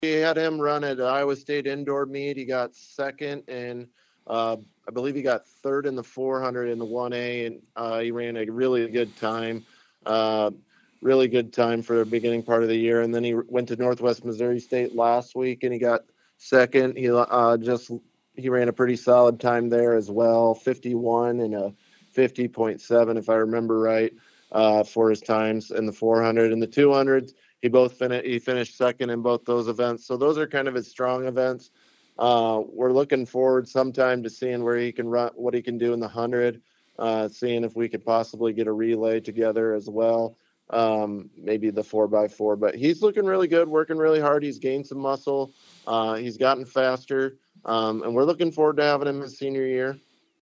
We had him run at Iowa State indoor meet. He got second, and I believe he got third in the 400 in the 1A, and he ran a really good time. Uh, really good time for the beginning part of the year. And then he went to Northwest Missouri State last week, and he got second. He ran a pretty solid time there as well, 51 and a 50.7, if I remember right, for his times in the 400 and the 200s. He finished second in both those events. So those are kind of his strong events. We're looking forward sometime to seeing where he can run, what he can do in the 100, seeing if we could possibly get a relay together as well. Maybe the 4x4, but he's looking really good, working really hard. He's gained some muscle. He's gotten faster. And we're looking forward to having him his senior year.